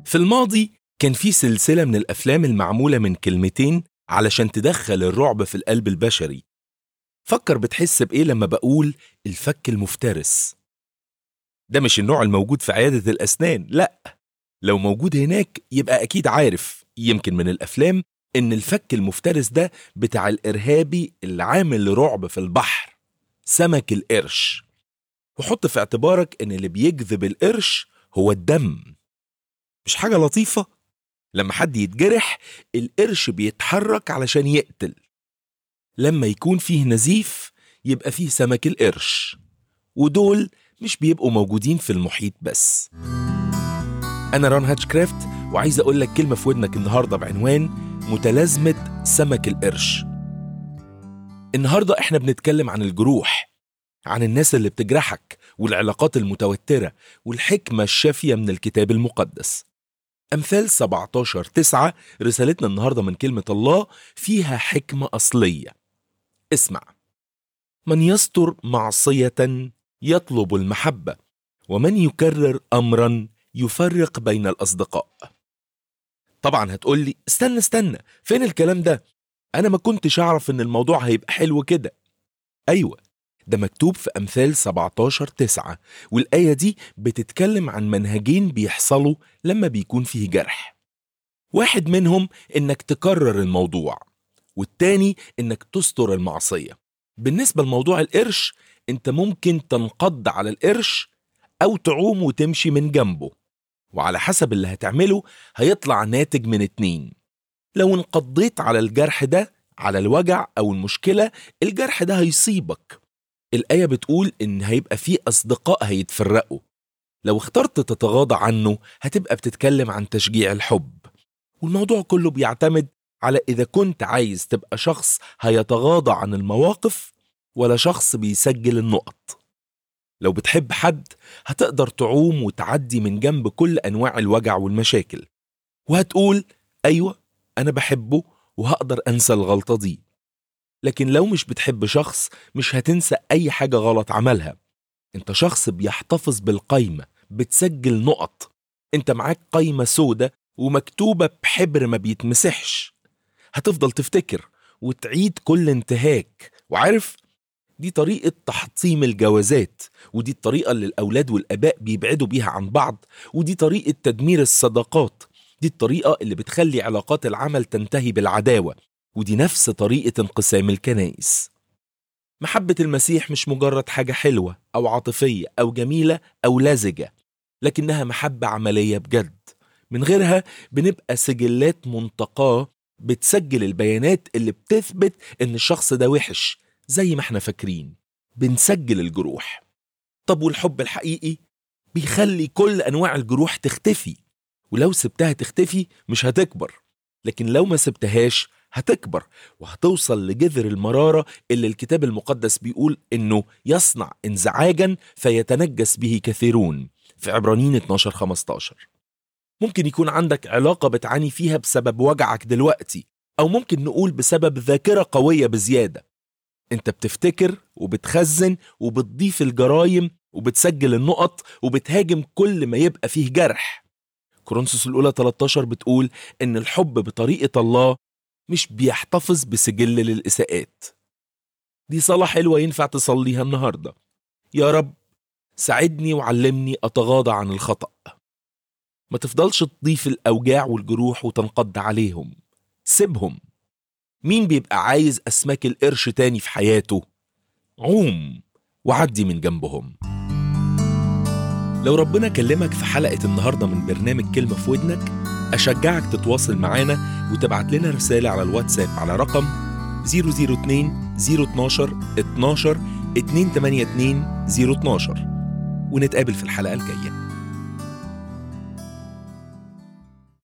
في الماضي كان في سلسلة من الأفلام المعمولة من كلمتين علشان تدخل الرعب في القلب البشري. فكر بتحس بإيه لما بقول الفك المفترس؟ ده مش النوع الموجود في عيادة الأسنان، لأ. لو موجود هناك يبقى أكيد عارف، يمكن من الأفلام، إن الفك المفترس ده بتاع الإرهابي اللي عامل رعب في البحر، سمك القرش. وحط في اعتبارك إن اللي بيجذب القرش هو الدم. مش حاجة لطيفة؟ لما حد يتجرح القرش بيتحرك علشان يقتل. لما يكون فيه نزيف يبقى فيه سمك القرش، ودول مش بيبقوا موجودين في المحيط بس. أنا ران هاتشكرافت، وعايز أقول لك كلمة في ودنك النهاردة بعنوان متلازمة سمك القرش. النهاردة إحنا بنتكلم عن الجروح، عن الناس اللي بتجرحك، والعلاقات المتوترة، والحكمة الشافية من الكتاب المقدس. أمثال 17:9 رسالتنا النهاردة من كلمة الله فيها حكمة أصلية. اسمع: من يستر معصية يطلب المحبة، ومن يكرر أمرا يفرق بين الأصدقاء. طبعا هتقولي استنى، فين الكلام ده؟ أنا ما كنتش أعرف إن الموضوع هيبقى حلو كده. أيوة، ده مكتوب في أمثال 17:9، والآية دي بتتكلم عن منهجين بيحصلوا لما بيكون فيه جرح. واحد منهم إنك تكرر الموضوع، والتاني إنك تستر المعصية. بالنسبة لموضوع القرش، أنت ممكن تنقض على القرش أو تعوم وتمشي من جنبه، وعلى حسب اللي هتعمله هيطلع ناتج من 2. لو انقضيت على الجرح ده، على الوجع أو المشكلة، الجرح ده هيصيبك. الآية بتقول إن هيبقى فيه أصدقاء هيتفرقوا. لو اخترت تتغاضى عنه هتبقى بتتكلم عن تشجيع الحب. والموضوع كله بيعتمد على إذا كنت عايز تبقى شخص هيتغاضى عن المواقف ولا شخص بيسجل النقط. لو بتحب حد هتقدر تعوم وتعدي من جنب كل أنواع الوجع والمشاكل، وهتقول أيوة أنا بحبه وهقدر أنسى الغلطة دي. لكن لو مش بتحب شخص مش هتنسى أي حاجة غلط عملها. انت شخص بيحتفظ بالقايمة، بتسجل نقط. انت معاك قايمة سودة ومكتوبة بحبر ما بيتمسحش. هتفضل تفتكر وتعيد كل انتهاك. وعارف، دي طريقة تحطيم الجوازات، ودي الطريقة اللي الأولاد والآباء بيبعدوا بيها عن بعض، ودي طريقة تدمير الصداقات، دي الطريقة اللي بتخلي علاقات العمل تنتهي بالعداوة، ودي نفس طريقة انقسام الكنائس. محبة المسيح مش مجرد حاجة حلوة أو عاطفية أو جميلة أو لزجة، لكنها محبة عملية بجد. من غيرها بنبقى سجلات منتقاة بتسجل البيانات اللي بتثبت إن الشخص ده وحش زي ما احنا فاكرين. بنسجل الجروح. طب والحب الحقيقي بيخلي كل أنواع الجروح تختفي، ولو سبتها تختفي مش هتكبر، لكن لو ما سبتهاش هتكبر وهتوصل لجذر المرارة اللي الكتاب المقدس بيقول إنه يصنع انزعاجا فيتنجس به كثيرون، في عبرانيين 12:15. ممكن يكون عندك علاقة بتعاني فيها بسبب وجعك دلوقتي، أو ممكن نقول بسبب ذاكرة قوية بزيادة. انت بتفتكر وبتخزن وبتضيف الجرايم وبتسجل النقط وبتهاجم كل ما يبقى فيه جرح. كورنثوس الأولى 13 بتقول إن الحب بطريقة الله مش بيحتفظ بسجل للإساءات. دي صلاة حلوة ينفع تصليها النهاردة: يا رب ساعدني وعلمني أتغاضى عن الخطأ. ما تفضلش تضيف الأوجاع والجروح وتنقض عليهم، سيبهم. مين بيبقى عايز أسماك القرش تاني في حياته؟ عوم وعدي من جنبهم. لو ربنا كلمك في حلقة النهاردة من برنامج كلمة في ودنك، أشجعك تتواصل معانا وتبعت لنا رسالة على الواتساب على رقم 002 012 12 282 012، ونتقابل في الحلقة الجاية.